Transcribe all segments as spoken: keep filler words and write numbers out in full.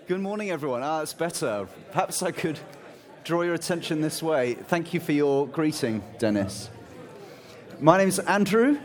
Good morning, everyone. Ah, that's better. Perhaps I could draw your attention this way. Thank you for your greeting, Dennis. My name is Andrew,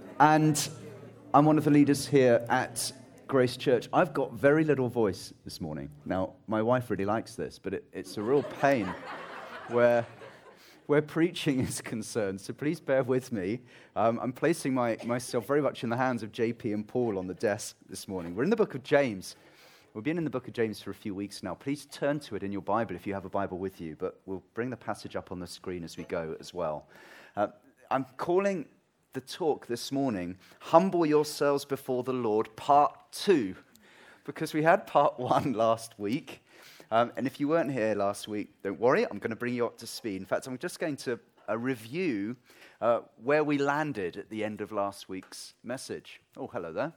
and I'm one of the leaders here at Grace Church. I've got very little voice this morning. Now, my wife really likes this, but it, it's a real pain where, where preaching is concerned, so please bear with me. Um, I'm placing my, myself very much in the hands of J P and Paul on the desk this morning. We're in the book of James. We've been in the book of James for a few weeks now. Please turn to it in your Bible if you have a Bible with you, but we'll bring the passage up on the screen as we go as well. Uh, I'm calling the talk this morning, Humble Yourselves Before the Lord, Part two, because we had Part one last week, um, and if you weren't here last week, don't worry, I'm going to bring you up to speed. In fact, I'm just going to uh, review uh, where we landed at the end of last week's message. Oh, hello there.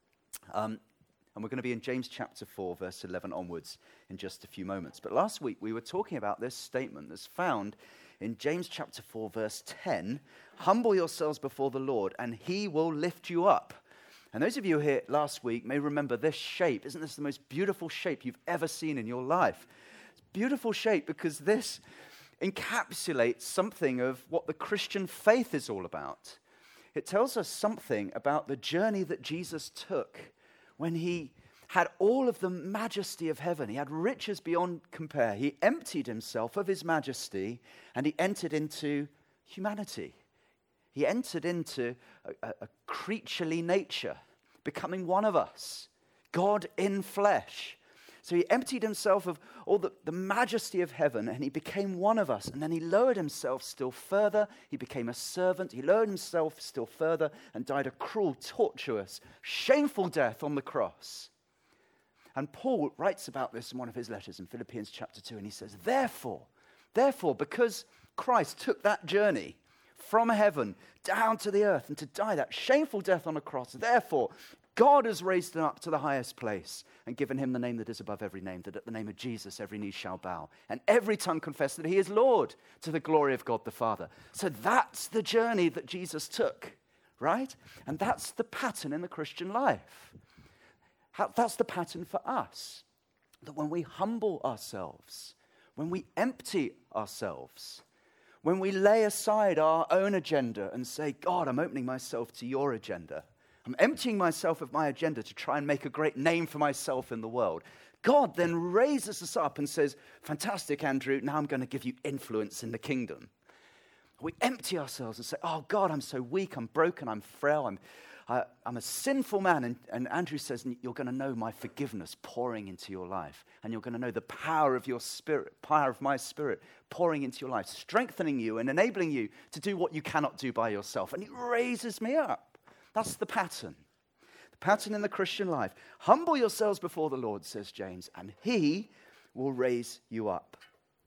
Um, And we're going to be in James chapter four, verse eleven onwards in just a few moments. But last week we were talking about this statement that's found in James chapter four, verse ten. Humble yourselves before the Lord, and he will lift you up. And those of you here last week may remember this shape. Isn't this the most beautiful shape you've ever seen in your life? It's a beautiful shape because this encapsulates something of what the Christian faith is all about. It tells us something about the journey that Jesus took when he had all of the majesty of heaven. He had riches beyond compare. He emptied himself of his majesty and he entered into humanity. He entered into a, a, a creaturely nature, becoming one of us, God in flesh. So he emptied himself of all the, the majesty of heaven and he became one of us. And then he lowered himself still further. He became a servant. He lowered himself still further and died a cruel, tortuous, shameful death on the cross. And Paul writes about this in one of his letters in Philippians chapter two. And he says, therefore, therefore, because Christ took that journey from heaven down to the earth and to die that shameful death on a cross, therefore, God has raised him up to the highest place and given him the name that is above every name, that at the name of Jesus every knee shall bow and every tongue confess that he is Lord, to the glory of God the Father. So that's the journey that Jesus took, right? And that's the pattern in the Christian life. How, that's the pattern for us, that when we humble ourselves, when we empty ourselves, when we lay aside our own agenda and say, God, I'm opening myself to your agenda, I'm emptying myself of my agenda to try and make a great name for myself in the world. God then raises us up and says, fantastic, Andrew, now I'm going to give you influence in the kingdom. We empty ourselves and say, oh, God, I'm so weak, I'm broken, I'm frail, I'm, uh, I'm a sinful man. And, and Andrew says, you're going to know my forgiveness pouring into your life. And you're going to know the power of your spirit, power of my spirit pouring into your life, strengthening you and enabling you to do what you cannot do by yourself. And he raises me up. That's the pattern. The pattern in the Christian life. Humble yourselves before the Lord, says James, and he will raise you up.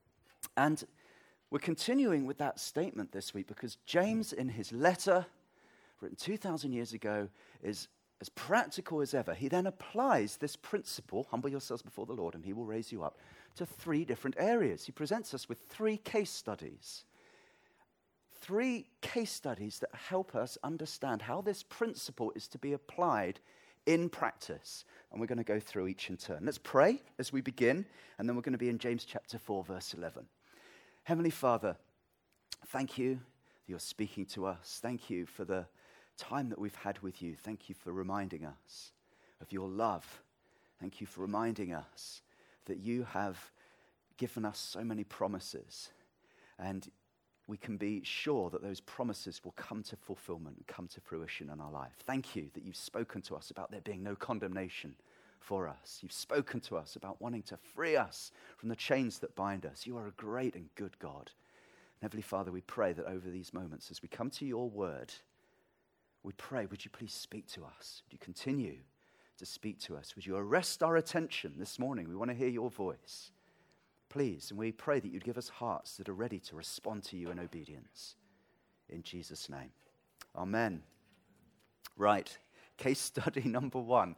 And we're continuing with that statement this week because James, in his letter, written two thousand years ago, is as practical as ever. He then applies this principle, humble yourselves before the Lord, and he will raise you up, to three different areas. He presents us with three case studies. Three case studies that help us understand how this principle is to be applied in practice. And we're going to go through each in turn. Let's pray as we begin, and then we're going to be in James chapter four, verse eleven. Heavenly Father, thank you that you're speaking to us. Thank you for the time that we've had with you. Thank you for reminding us of your love. Thank you for reminding us that you have given us so many promises, and we can be sure that those promises will come to fulfillment and come to fruition in our life. Thank you that you've spoken to us about there being no condemnation for us. You've spoken to us about wanting to free us from the chains that bind us. You are a great and good God. And Heavenly Father, we pray that over these moments, as we come to your word, we pray, would you please speak to us? Would you continue to speak to us? Would you arrest our attention this morning? We want to hear your voice. Please, and we pray that you'd give us hearts that are ready to respond to you in obedience. In Jesus' name. Amen. Right, case study number one.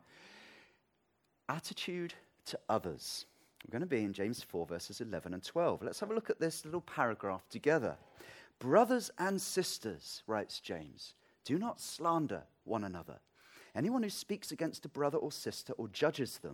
Attitude to others. We're going to be in James four, verses eleven and twelve. Let's have a look at this little paragraph together. Brothers and sisters, writes James, do not slander one another. Anyone who speaks against a brother or sister or judges them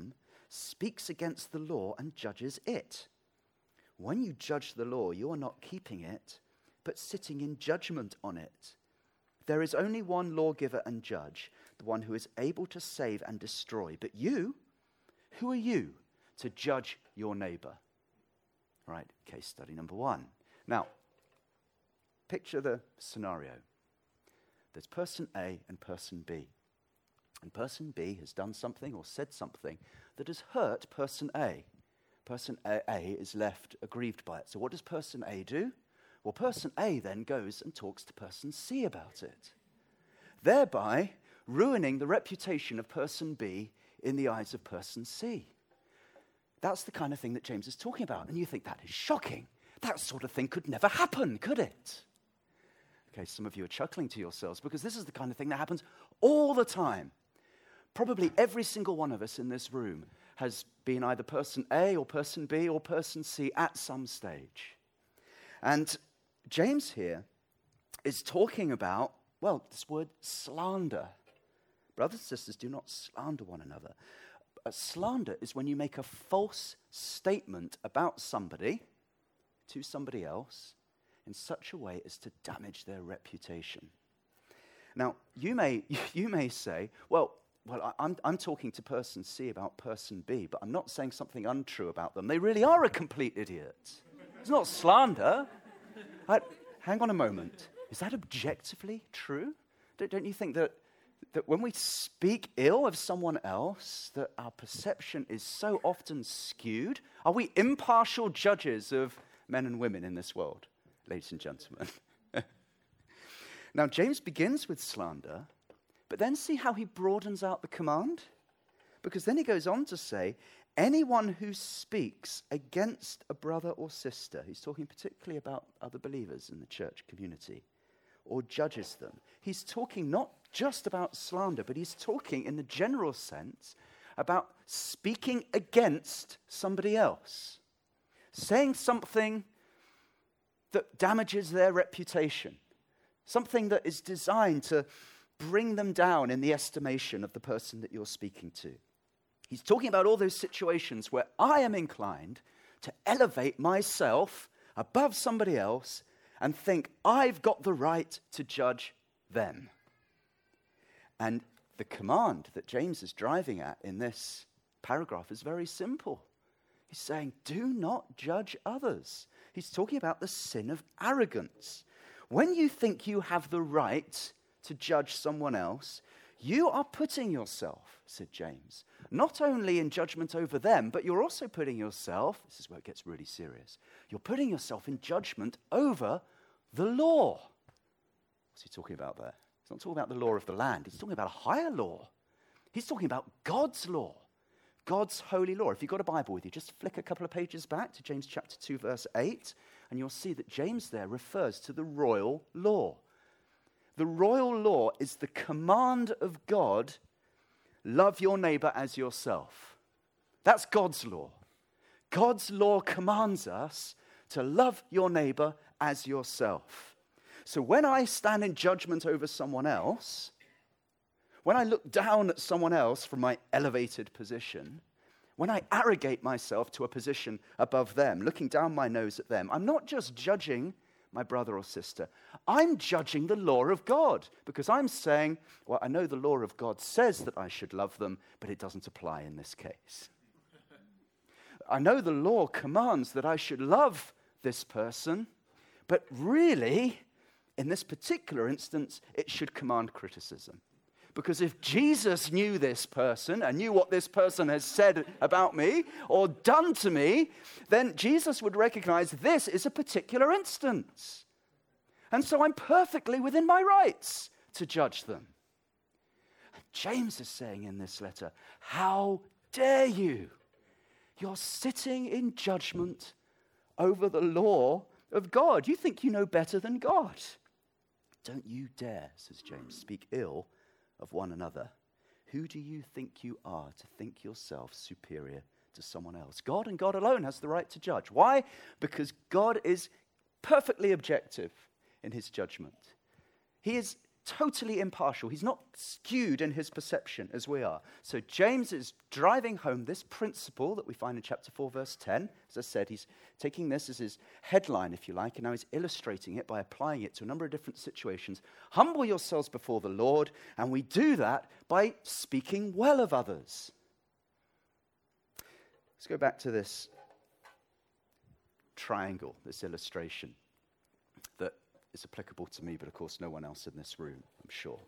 speaks against the law and judges it. When you judge the law, you are not keeping it, but sitting in judgment on it. There is only one lawgiver and judge, the one who is able to save and destroy. But you, who are you to judge your neighbor? Right, case study number one. Now, picture the scenario. There's person A and person B. And person B has done something or said something that has hurt person A. Person A, A is left aggrieved by it. So what does person A do? Well, person A then goes and talks to person C about it, thereby ruining the reputation of person B in the eyes of person C. That's the kind of thing that James is talking about. And you think that is shocking. That sort of thing could never happen, could it? Okay, some of you are chuckling to yourselves because this is the kind of thing that happens all the time. Probably every single one of us in this room has been either person A or person B or person C at some stage. And James here is talking about, well, this word slander. Brothers and sisters, do not slander one another. A slander is when you make a false statement about somebody to somebody else in such a way as to damage their reputation. Now, you may you may say, well, well, I'm I'm talking to person C about person B, but I'm not saying something untrue about them. They really are a complete idiot. It's not slander. I, hang on a moment. Is that objectively true? Don't, don't you think that, that when we speak ill of someone else, that our perception is so often skewed? Are we impartial judges of men and women in this world, ladies and gentlemen? Now, James begins with slander, but then see how he broadens out the command? Because then he goes on to say, anyone who speaks against a brother or sister, he's talking particularly about other believers in the church community, or judges them. He's talking not just about slander, but he's talking in the general sense about speaking against somebody else, saying something that damages their reputation, something that is designed to bring them down in the estimation of the person that you're speaking to. He's talking about all those situations where I am inclined to elevate myself above somebody else and think I've got the right to judge them. And the command that James is driving at in this paragraph is very simple. He's saying, do not judge others. He's talking about the sin of arrogance. When you think you have the right to judge someone else, you are putting yourself, said James, not only in judgment over them, but you're also putting yourself, this is where it gets really serious, you're putting yourself in judgment over the law. What's he talking about there? He's not talking about the law of the land. He's talking about a higher law. He's talking about God's law, God's holy law. If you've got a Bible with you, just flick a couple of pages back to James chapter two, verse eight, and you'll see that James there refers to the royal law. The royal law is the command of God, love your neighbor as yourself. That's God's law. God's law commands us to love your neighbor as yourself. So when I stand in judgment over someone else, when I look down at someone else from my elevated position, when I arrogate myself to a position above them, looking down my nose at them, I'm not just judging my brother or sister. I'm judging the law of God because I'm saying, well, I know the law of God says that I should love them, but it doesn't apply in this case. I know the law commands that I should love this person, but really, in this particular instance, it should command criticism. Because if Jesus knew this person and knew what this person has said about me or done to me, then Jesus would recognize this is a particular instance. And so I'm perfectly within my rights to judge them. And James is saying in this letter, how dare you? You're sitting in judgment over the law of God. You think you know better than God. Don't you dare, says James, speak ill of one another. Who do you think you are to think yourself superior to someone else? God and God alone has the right to judge. Why? Because God is perfectly objective in his judgment. He is totally impartial. He's not skewed in his perception as we are. So James is driving home this principle that we find in chapter four, verse ten. As I said, he's taking this as his headline, if you like, and now he's illustrating it by applying it to a number of different situations. Humble yourselves before the Lord, and we do that by speaking well of others. Let's go back to this triangle, this illustration that is applicable to me, but of course no one else in this room, I'm sure.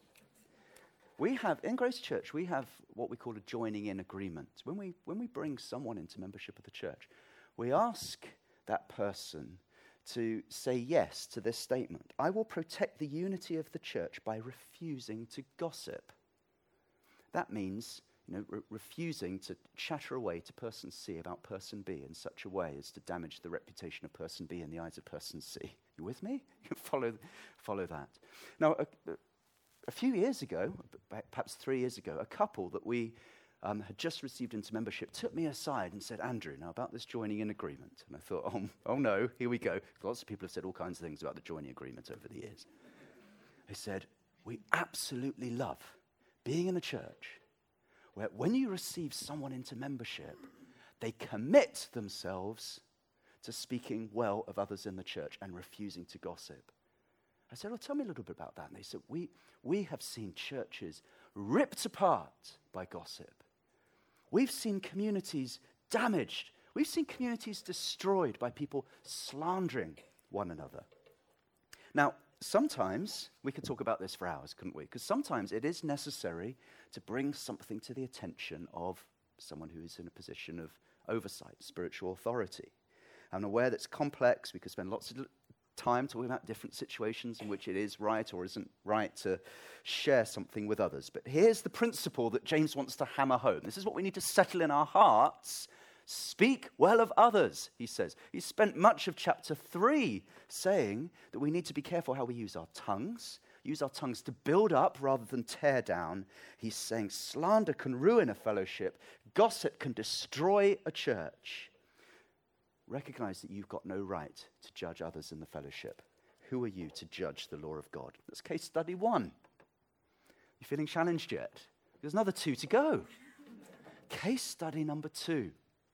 We have, in Grace Church, we have what we call a joining in agreement. When we, when we bring someone into membership of the church, we ask that person to say yes to this statement. I will protect the unity of the church by refusing to gossip. That means, you know, re- refusing to chatter away to person C about person B in such a way as to damage the reputation of person B in the eyes of person C. You with me? You follow, follow that. Now, a, a few years ago, perhaps three years ago, a couple that we um, had just received into membership took me aside and said, Andrew, now about this joining in agreement. And I thought, oh, oh no, here we go. Lots of people have said all kinds of things about the joining agreement over the years. They said, we absolutely love being in a church where when you receive someone into membership, they commit themselves to speaking well of others in the church and refusing to gossip. I said, well, tell me a little bit about that. And they said, we, we have seen churches ripped apart by gossip. We've seen communities damaged. We've seen communities destroyed by people slandering one another. Now, sometimes, we could talk about this for hours, couldn't we? Because sometimes it is necessary to bring something to the attention of someone who is in a position of oversight, spiritual authority. I'm aware that's complex. We could spend lots of time talking about different situations in which it is right or isn't right to share something with others. But here's the principle that James wants to hammer home. This is what we need to settle in our hearts. Speak well of others, he says. He spent much of chapter three saying that we need to be careful how we use our tongues, use our tongues to build up rather than tear down. He's saying slander can ruin a fellowship, gossip can destroy a church. Recognize that you've got no right to judge others in the fellowship. Who are you to judge the law of God? That's case study one. You feeling challenged yet? There's another two to go. Case study number two.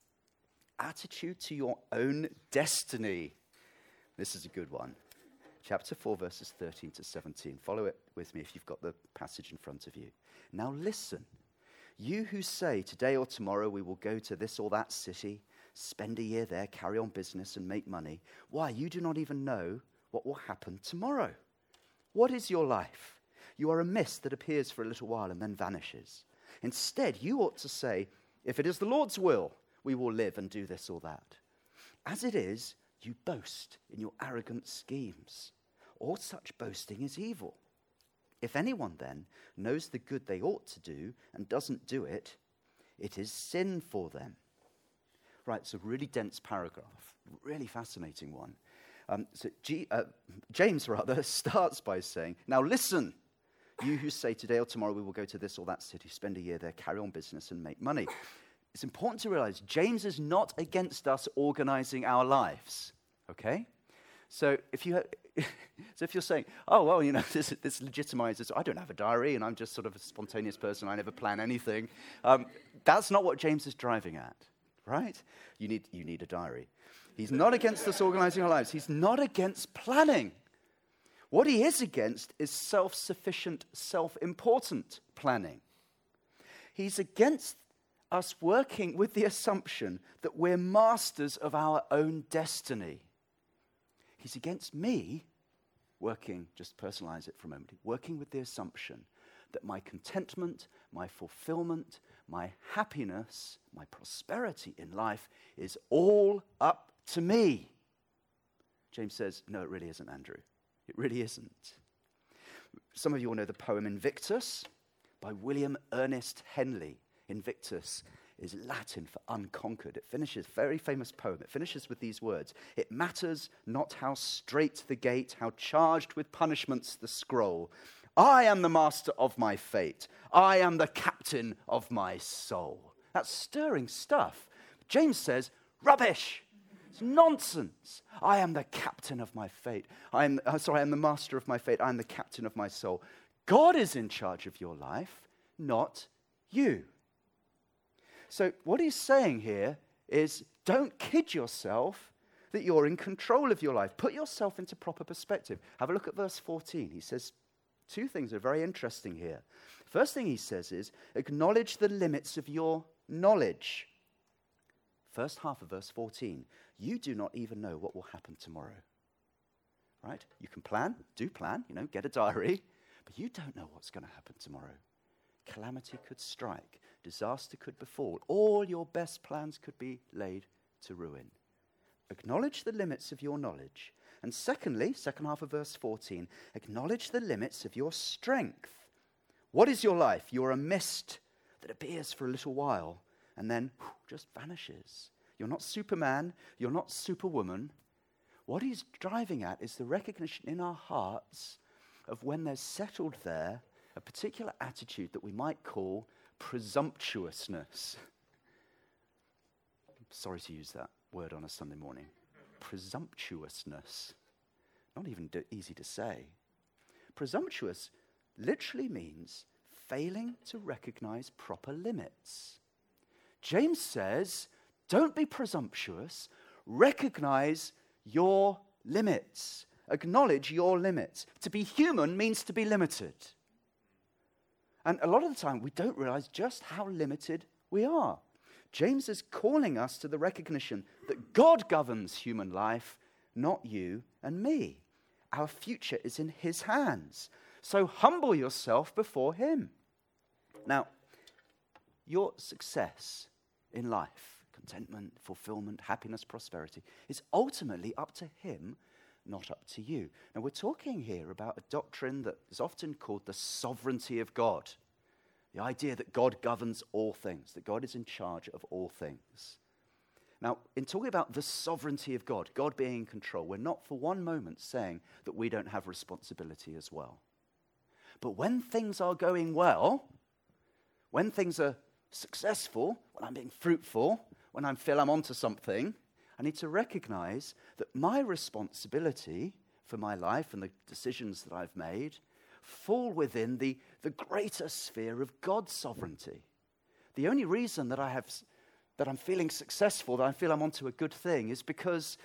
Attitude to your own destiny. This is a good one. Chapter four, verses thirteen to seventeen. Follow it with me if you've got the passage in front of you. Now listen, you who say, today or tomorrow we will go to this or that city, spend a year there, carry on business and make money. Why, you do not even know what will happen tomorrow. What is your life? You are a mist that appears for a little while and then vanishes. Instead, you ought to say, if it is the Lord's will, we will live and do this or that. As it is, you boast in your arrogant schemes. All such boasting is evil. If anyone then knows the good they ought to do and doesn't do it, it is sin for them. Right, it's a really dense paragraph, really fascinating one. Um, so G, uh, James, rather, starts by saying, now listen, you who say today or tomorrow we will go to this or that city, spend a year there, carry on business and make money. It's important to realize James is not against us organizing our lives, okay? So if, you ha- so if you're saying, oh, well, you know, this, this legitimizes, I don't have a diary and I'm just sort of a spontaneous person, I never plan anything. Um, that's not what James is driving at. Right? You need, you need a diary. He's not against us organizing our lives. He's not against planning. What he is against is self-sufficient, self-important planning. He's against us working with the assumption that we're masters of our own destiny. He's against me working, just personalize it for a moment, working with the assumption that my contentment, my fulfillment, my happiness, my prosperity in life is all up to me. James says, no, it really isn't, Andrew. It really isn't. Some of you will know the poem Invictus by William Ernest Henley. Invictus is Latin for unconquered. It finishes, very famous poem, it finishes with these words. It matters not how straight the gate, how charged with punishments the scroll. I am the master of my fate. I am the captain of my soul. That's stirring stuff. James says, rubbish. It's nonsense. I am the captain of my fate. I am, uh, sorry, I am the master of my fate. I am the captain of my soul. God is in charge of your life, not you. So what he's saying here is, don't kid yourself that you're in control of your life. Put yourself into proper perspective. Have a look at verse fourteen. He says two things that are very interesting here. First thing he says is, acknowledge the limits of your knowledge. First half of verse fourteen. You do not even know what will happen tomorrow. Right? You can plan, do plan, you know, get a diary, but you don't know what's going to happen tomorrow. Calamity could strike, disaster could befall, all your best plans could be laid to ruin. Acknowledge the limits of your knowledge. And secondly, second half of verse fourteen, acknowledge the limits of your strength. What is your life? You're a mist that appears for a little while and then whew, just vanishes. You're not Superman, you're not Superwoman. What he's driving at is the recognition in our hearts of when there's settled there a particular attitude that we might call presumptuousness. Sorry to use that word on a Sunday morning. Presumptuousness. Not even do- easy to say. Presumptuous literally means failing to recognize proper limits. James says, don't be presumptuous, recognize your limits. Acknowledge your limits. To be human means to be limited. And a lot of the time, we don't realize just how limited we are. James is calling us to the recognition that God governs human life, not you and me. Our future is in his hands. So humble yourself before him. Now, your success in life, contentment, fulfillment, happiness, prosperity, is ultimately up to him, not up to you. Now, we're talking here about a doctrine that is often called the sovereignty of God. The idea that God governs all things, that God is in charge of all things. Now, in talking about the sovereignty of God, God being in control, we're not for one moment saying that we don't have responsibility as well. But when things are going well, when things are successful, when I'm being fruitful, when I feel I'm onto something, I need to recognize that my responsibility for my life and the decisions that I've made fall within the, the greater sphere of God's sovereignty. The only reason that I have that I'm feeling successful, that I feel I'm onto a good thing, is because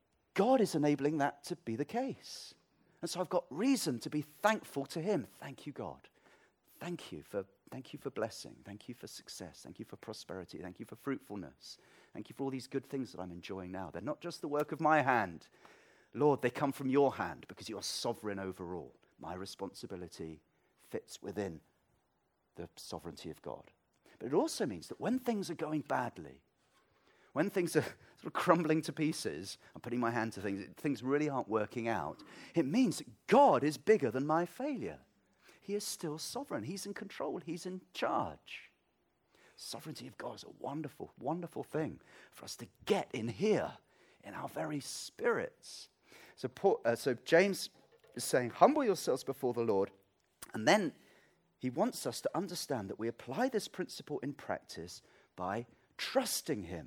God is enabling that to be the case. And so I've got reason to be thankful to him. Thank you, God. Thank you for thank you for blessing. Thank you for success. Thank you for prosperity. Thank you for fruitfulness. Thank you for all these good things that I'm enjoying now. They're not just the work of my hand. Lord, they come from your hand because you are sovereign over all. My responsibility fits within the sovereignty of God. But it also means that when things are going badly, when things are sort of crumbling to pieces, I'm putting my hand to things, things really aren't working out, it means that God is bigger than my failure. He is still sovereign. He's in control. He's in charge. Sovereignty of God is a wonderful, wonderful thing for us to get in here, in our very spirits. So, Paul, uh, so James is saying, humble yourselves before the Lord. And then he wants us to understand that we apply this principle in practice by trusting him,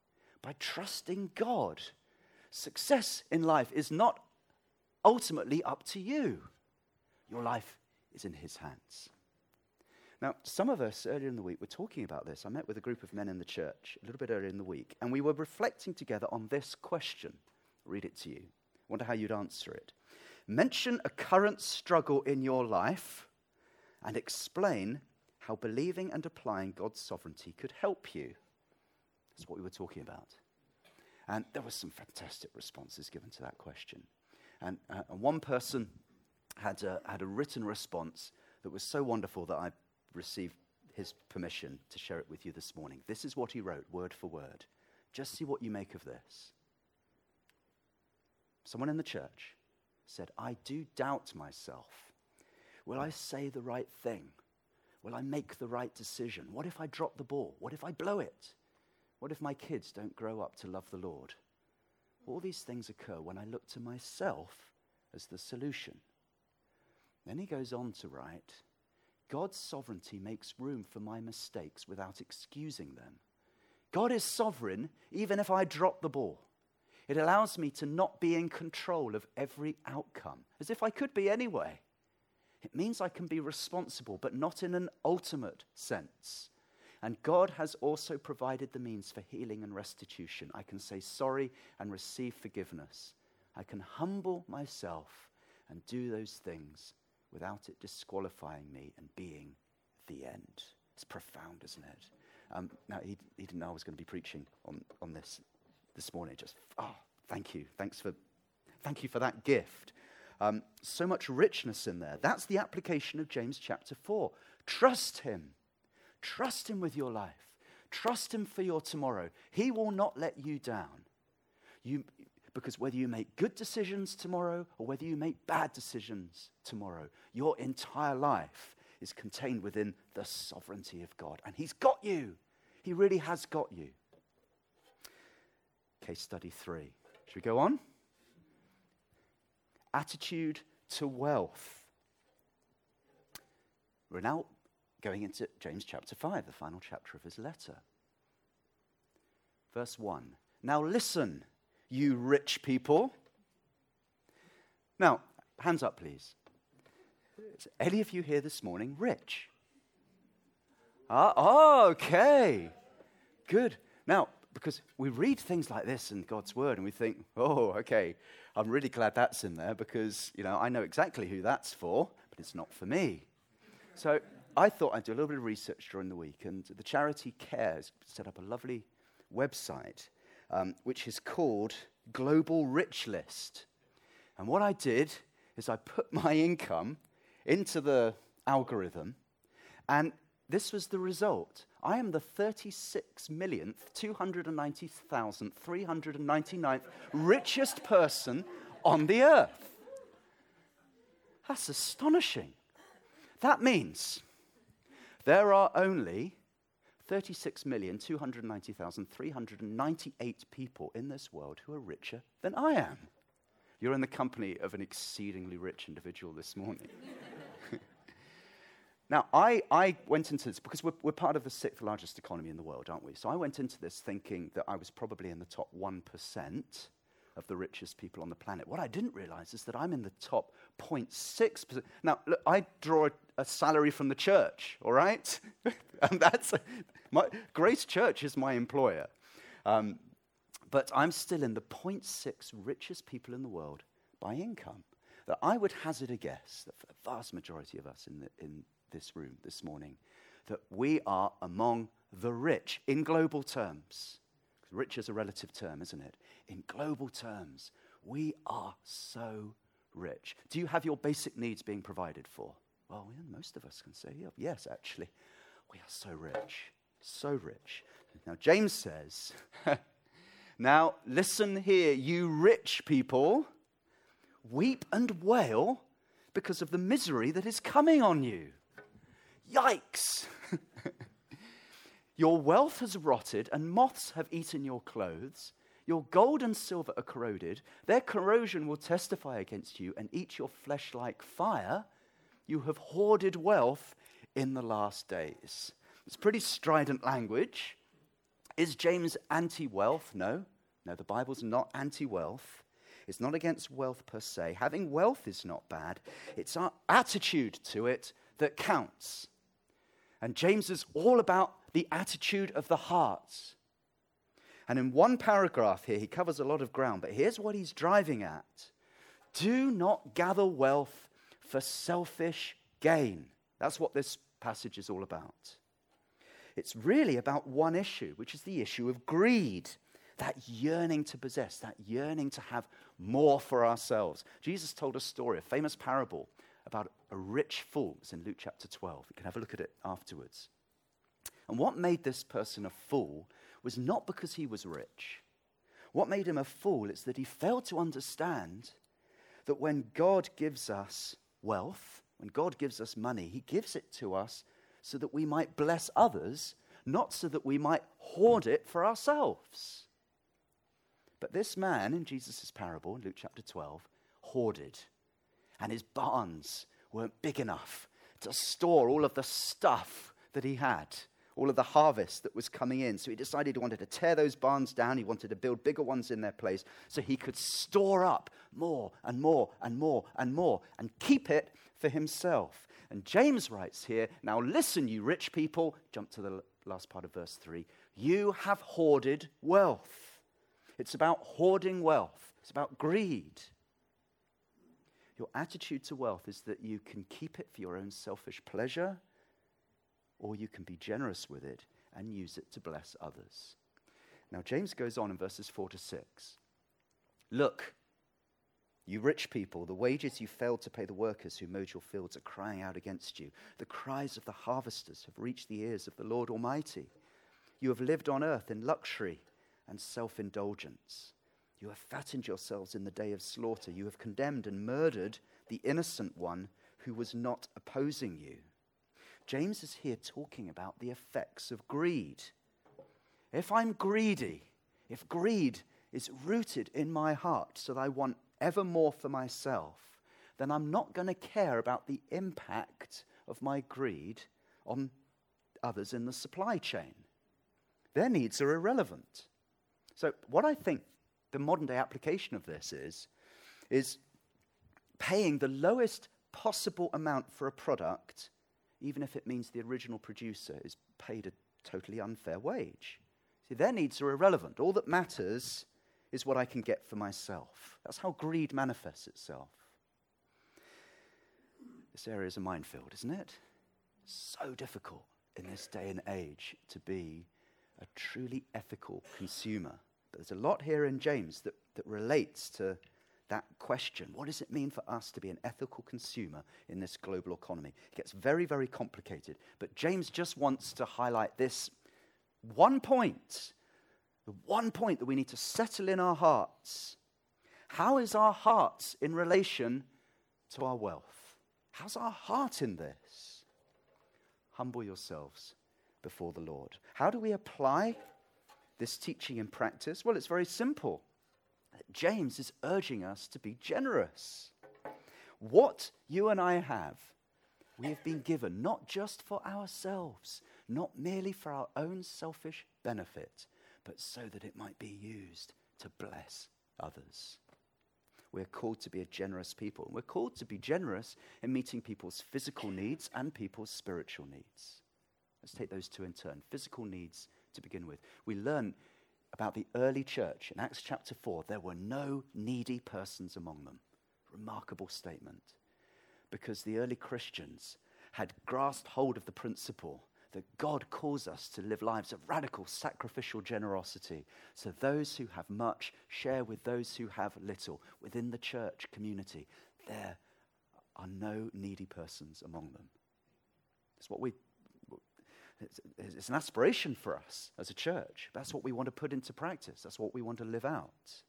by trusting God. Success in life is not ultimately up to you. Your life is in his hands. Now, some of us earlier in the week were talking about this. I met with a group of men in the church a little bit earlier in the week, and we were reflecting together on this question. I'll read it to you. I wonder how you'd answer it. Mention a current struggle in your life and explain how believing and applying God's sovereignty could help you. That's what we were talking about. And there were some fantastic responses given to that question. And, uh, and one person had a, had a written response that was so wonderful that I received his permission to share it with you this morning. This is what he wrote, word for word. Just see what you make of this. Someone in the church said, I do doubt myself. Will I say the right thing? Will I make the right decision? What if I drop the ball? What if I blow it? What if my kids don't grow up to love the Lord? All these things occur when I look to myself as the solution. Then he goes on to write, God's sovereignty makes room for my mistakes without excusing them. God is sovereign even if I drop the ball. It allows me to not be in control of every outcome, as if I could be anyway. It means I can be responsible, but not in an ultimate sense. And God has also provided the means for healing and restitution. I can say sorry and receive forgiveness. I can humble myself and do those things without it disqualifying me and being the end. It's profound, isn't it? Um, now, he, he didn't know I was going to be preaching on, on this this morning. Just, oh, thank you. Thanks for, thank you for that gift. Um, so much richness in there. That's the application of James chapter four. Trust him. Trust him with your life. Trust him for your tomorrow. He will not let you down. You, because whether you make good decisions tomorrow or whether you make bad decisions tomorrow, your entire life is contained within the sovereignty of God. And he's got you. He really has got you. Case study three. Should we go on? Attitude to wealth. We're now going into James chapter five, the final chapter of his letter. Verse one. Now listen, you rich people. Now, hands up, please. Is any of you here this morning rich? Ah, oh, okay. Good. Now, because we read things like this in God's word and we think, oh, okay, I'm really glad that's in there because, you know, I know exactly who that's for, but it's not for me. So I thought I'd do a little bit of research during the week, and the charity Cares set up a lovely website, um, which is called Global Rich List. And what I did is I put my income into the algorithm, and this was the result. I am the thirty-six millionth, two hundred ninety thousand, three hundred ninety-ninth richest person on the earth. That's astonishing. That means there are only thirty-six million, two hundred ninety thousand, three hundred ninety-eight people in this world who are richer than I am. You're in the company of an exceedingly rich individual this morning. Now, I, I went into this because we're, we're part of the sixth largest economy in the world, aren't we? So I went into this thinking that I was probably in the top one percent of the richest people on the planet. What I didn't realize is that I'm in the top zero point six percent. Now, look, I draw a, a salary from the church, all right? And that's, a, my, Grace Church is my employer. Um, but I'm still in the zero point six richest people in the world by income. That I would hazard a guess that for the vast majority of us in the, in this room this morning, that we are among the rich in global terms. Rich is a relative term, isn't it? In global terms, we are so rich. Do you have your basic needs being provided for? Well, yeah, most of us can say, yeah, yes, actually, we are so rich, so rich. Now, James says, now listen here, you rich people, weep and wail because of the misery that is coming on you. Yikes! Your wealth has rotted, and moths have eaten your clothes. Your gold and silver are corroded. Their corrosion will testify against you and eat your flesh like fire. You have hoarded wealth in the last days. It's pretty strident language. Is James anti-wealth? No. No, the Bible's not anti-wealth. It's not against wealth per se. Having wealth is not bad. It's our attitude to it that counts. And James is all about the attitude of the heart. And in one paragraph here, he covers a lot of ground, but here's what he's driving at. Do not gather wealth for selfish gain. That's what this passage is all about. It's really about one issue, which is the issue of greed. That yearning to possess, that yearning to have more for ourselves. Jesus told a story, a famous parable about a rich fool. It's in Luke chapter twelve. You can have a look at it afterwards. And what made this person a fool was not because he was rich. What made him a fool is that he failed to understand that when God gives us wealth, when God gives us money, he gives it to us so that we might bless others, not so that we might hoard it for ourselves. But this man in Jesus' parable, in Luke chapter twelve, hoarded. And his barns weren't big enough to store all of the stuff that he had, all of the harvest that was coming in. So he decided he wanted to tear those barns down. He wanted to build bigger ones in their place so he could store up more and more and more and more and keep it for himself. And James writes here, now listen, you rich people, jump to the last part of verse three, you have hoarded wealth. It's about hoarding wealth. It's about greed. Your attitude to wealth is that you can keep it for your own selfish pleasure, or you can be generous with it and use it to bless others. Now, James goes on in verses four to six. Look, you rich people, the wages you failed to pay the workers who mowed your fields are crying out against you. The cries of the harvesters have reached the ears of the Lord Almighty. You have lived on earth in luxury and self-indulgence. You have fattened yourselves in the day of slaughter. You have condemned and murdered the innocent one who was not opposing you. James is here talking about the effects of greed. If I'm greedy, if greed is rooted in my heart so that I want ever more for myself, then I'm not going to care about the impact of my greed on others in the supply chain. Their needs are irrelevant. So what I think the modern day application of this is, is paying the lowest possible amount for a product, even if it means the original producer is paid a totally unfair wage. See, their needs are irrelevant. All that matters is what I can get for myself. That's how greed manifests itself. This area is a minefield, isn't it? So difficult in this day and age to be a truly ethical consumer. But there's a lot here in James that, that relates to that question. What does it mean for us to be an ethical consumer in this global economy? It gets very, very complicated. But James just wants to highlight this one point, the one point that we need to settle in our hearts. How is our hearts in relation to our wealth? How's our heart in this? Humble yourselves before the Lord. How do we apply this teaching in practice? Well, it's very simple. James is urging us to be generous. What you and I have, we have been given not just for ourselves, not merely for our own selfish benefit, but so that it might be used to bless others. We're called to be a generous people. We're called to be generous in meeting people's physical needs and people's spiritual needs. Let's take those two in turn. Physical needs to begin with. We learn about the early church in Acts chapter four. There were no needy persons among them. Remarkable statement. Because the early Christians had grasped hold of the principle that God calls us to live lives of radical sacrificial generosity. So those who have much share with those who have little. Within the church community, there are no needy persons among them. It's what we It's an aspiration for us as a church. That's what we want to put into practice. That's what we want to live out.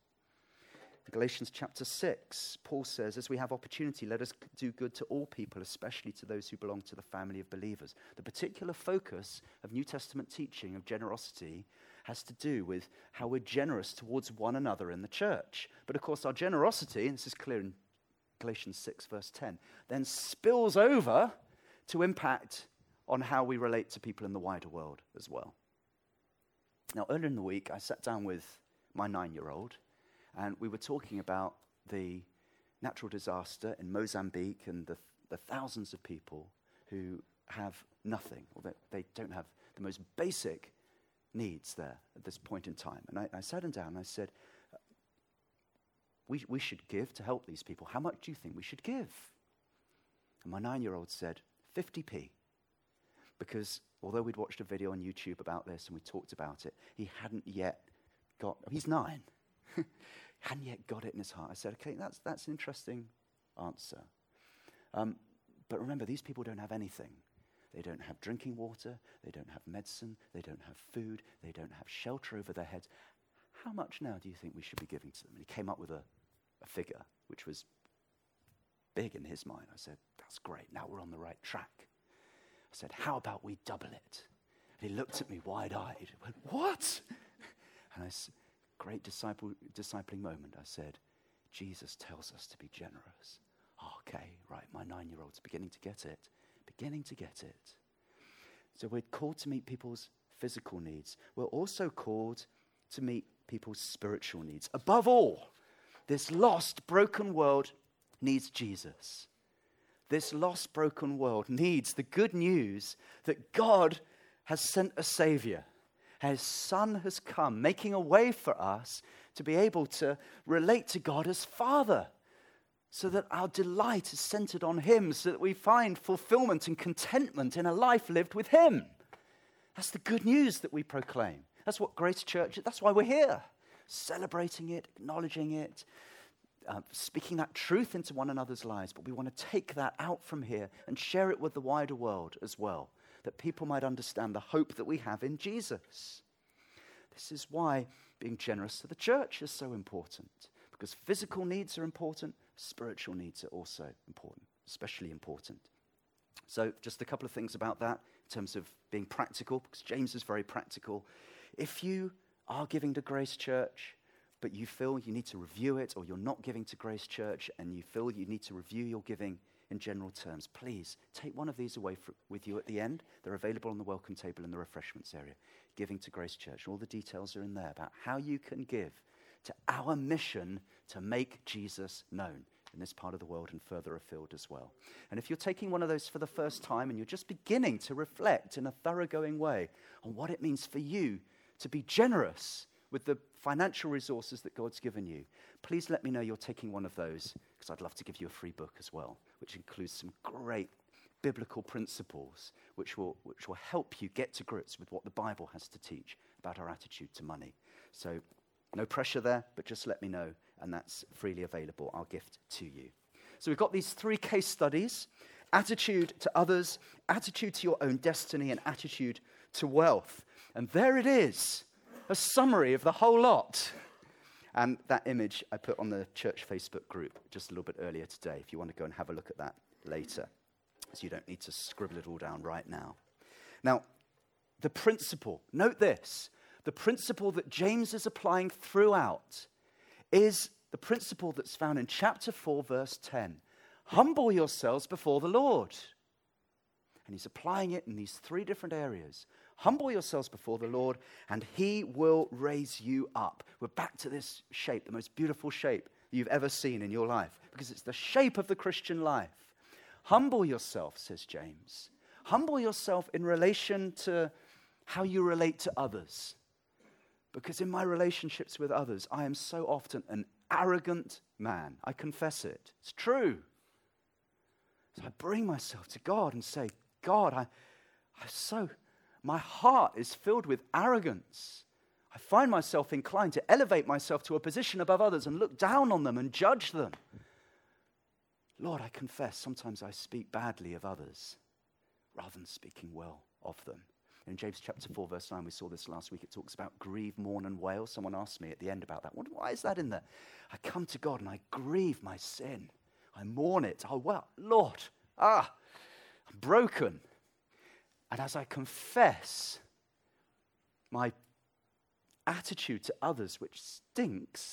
In Galatians chapter six, Paul says, as we have opportunity, let us do good to all people, especially to those who belong to the family of believers. The particular focus of New Testament teaching of generosity has to do with how we're generous towards one another in the church. But of course, our generosity, and this is clear in Galatians six, verse ten, then spills over to impact on how we relate to people in the wider world as well. Now, earlier in the week, I sat down with my nine-year-old, and we were talking about the natural disaster in Mozambique and the, the thousands of people who have nothing, or they, they don't have the most basic needs there at this point in time. And I, I sat him down and I said, we, we should give to help these people. How much do you think we should give? And my nine-year-old said, fifty p. Because although we'd watched a video on YouTube about this and we talked about it, he hadn't yet got, he's nine, hadn't yet got it in his heart. I said, okay, that's that's an interesting answer. Um, but remember, these people don't have anything. They don't have drinking water, they don't have medicine, they don't have food, they don't have shelter over their heads. How much now do you think we should be giving to them? And he came up with a, a figure which was big in his mind. I said, that's great, now we're on the right track. I said, how about we double it? And he looked at me wide-eyed. Went, what? And I said, great disciple, discipling moment. I said, Jesus tells us to be generous. Oh, okay, right, my nine-year-old's beginning to get it. Beginning to get it. So we're called to meet people's physical needs. We're also called to meet people's spiritual needs. Above all, this lost, broken world needs Jesus. this lost, broken world needs the good news that God has sent a Savior. His Son has come, making a way for us to be able to relate to God as Father, so that our delight is centered on Him, so that we find fulfillment and contentment in a life lived with Him. That's the good news that we proclaim. That's what Grace Church is. That's why we're here, celebrating it, acknowledging it, uh, speaking that truth into one another's lives. But we want to take that out from here and share it with the wider world as well, that people might understand the hope that we have in Jesus. This is why being generous to the church is so important, because physical needs are important, spiritual needs are also important, especially important. So just a couple of things about that in terms of being practical, because James is very practical. If you are giving to Grace Church, but you feel you need to review it, or you're not giving to Grace Church and you feel you need to review your giving in general terms, please take one of these away for, with you at the end. They're available on the welcome table in the refreshments area. Giving to Grace Church. All the details are in there about how you can give to our mission to make Jesus known in this part of the world and further afield as well. And if you're taking one of those for the first time and you're just beginning to reflect in a thoroughgoing way on what it means for you to be generous with the financial resources that God's given you, please let me know you're taking one of those, because I'd love to give you a free book as well, which includes some great biblical principles which will which will help you get to grips with what the Bible has to teach about our attitude to money. So no pressure there, but just let me know, and that's freely available, our gift to you. So we've got these three case studies: attitude to others, attitude to your own destiny, and attitude to wealth. And there it is, a summary of the whole lot. And that image I put on the church Facebook group just a little bit earlier today, if you want to go and have a look at that later. So you don't need to scribble it all down right now. Now, the principle, note this, the principle that James is applying throughout is the principle that's found in chapter four, verse ten. Humble yourselves before the Lord. And he's applying it in these three different areas. Humble yourselves before the Lord, and He will raise you up. We're back to this shape, the most beautiful shape you've ever seen in your life, because it's the shape of the Christian life. Humble yourself, says James. Humble yourself in relation to how you relate to others. Because in my relationships with others, I am so often an arrogant man. I confess it. It's true. So I bring myself to God and say, God, I, I so... my heart is filled with arrogance. I find myself inclined to elevate myself to a position above others and look down on them and judge them. Lord, I confess, sometimes I speak badly of others rather than speaking well of them. In James chapter four, verse nine, we saw this last week. It talks about grieve, mourn, and wail. Someone asked me at the end about that. Why is that in there? I come to God and I grieve my sin. I mourn it. Oh, well, Lord, ah, I'm broken. And as I confess my attitude to others, which stinks,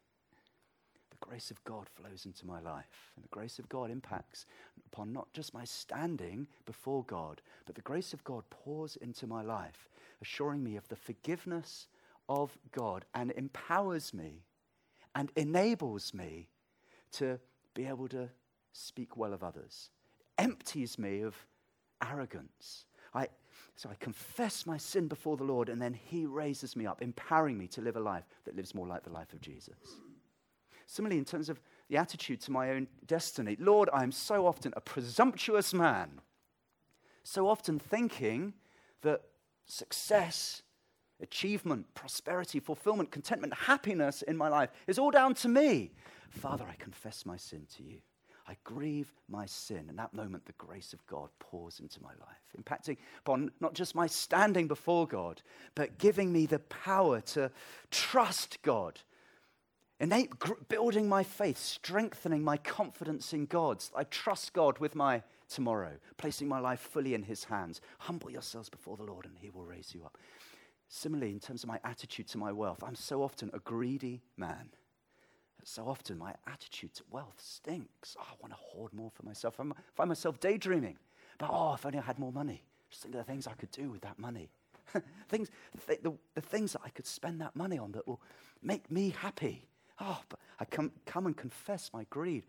the grace of God flows into my life. And the grace of God impacts upon not just my standing before God, but the grace of God pours into my life, assuring me of the forgiveness of God, and empowers me and enables me to be able to speak well of others. Empties me of arrogance. I, so I confess my sin before the Lord, and then He raises me up, empowering me to live a life that lives more like the life of Jesus. Similarly, in terms of the attitude to my own destiny, Lord, I am so often a presumptuous man, so often thinking that success, achievement, prosperity, fulfillment, contentment, happiness in my life is all down to me. Father, I confess my sin to you. I grieve my sin. In that moment, the grace of God pours into my life, impacting upon not just my standing before God, but giving me the power to trust God, innate, gr- building my faith, strengthening my confidence in God. I trust God with my tomorrow, placing my life fully in His hands. Humble yourselves before the Lord, and He will raise you up. Similarly, in terms of my attitude to my wealth, I'm so often a greedy man. So often my attitude to wealth stinks. Oh, I want to hoard more for myself. I find myself daydreaming about, oh, if only I had more money. Just think of the things I could do with that money. things, the, the, the things that I could spend that money on that will make me happy. Oh, but I come, come and confess my greed.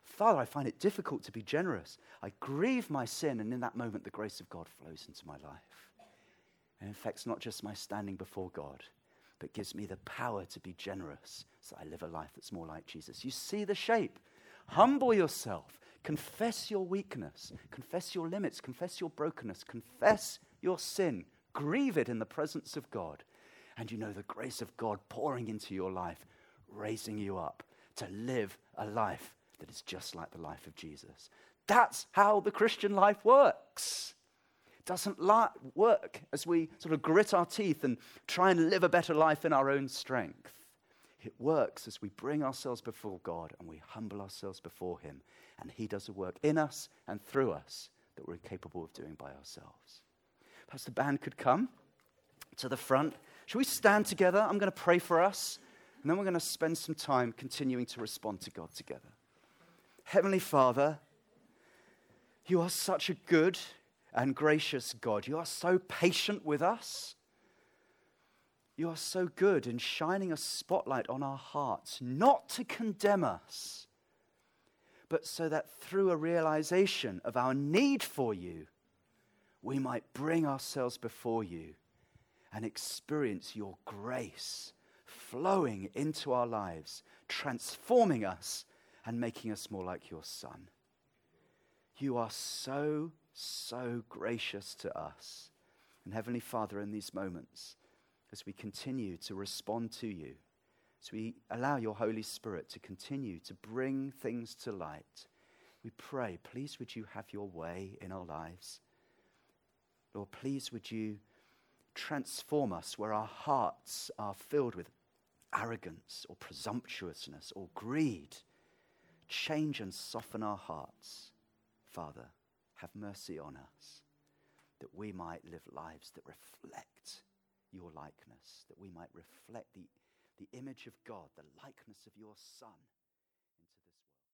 Father, I find it difficult to be generous. I grieve my sin, and in that moment, the grace of God flows into my life. And affects not just my standing before God, but gives me the power to be generous so I live a life that's more like Jesus. You see the shape. Humble yourself. Confess your weakness. Confess your limits. Confess your brokenness. Confess your sin. Grieve it in the presence of God. And you know the grace of God pouring into your life, raising you up to live a life that is just like the life of Jesus. That's how the Christian life works. It doesn't li- work as we sort of grit our teeth and try and live a better life in our own strength. It works as we bring ourselves before God and we humble ourselves before him, and he does a work in us and through us that we're incapable of doing by ourselves. Perhaps the band could come to the front. Shall we stand together? I'm going to pray for us, and then we're going to spend some time continuing to respond to God together. Heavenly Father, you are such a good and gracious God. You are so patient with us. You are so good in shining a spotlight on our hearts, not to condemn us, but so that through a realization of our need for you, we might bring ourselves before you and experience your grace flowing into our lives, transforming us and making us more like your Son. You are so, so gracious to us. And Heavenly Father, in these moments, as we continue to respond to you, as we allow your Holy Spirit to continue to bring things to light, we pray, please would you have your way in our lives. Lord, please would you transform us where our hearts are filled with arrogance or presumptuousness or greed. Change and soften our hearts. Father, have mercy on us, that we might live lives that reflect your likeness, that we might reflect the, the image of God, the likeness of your Son.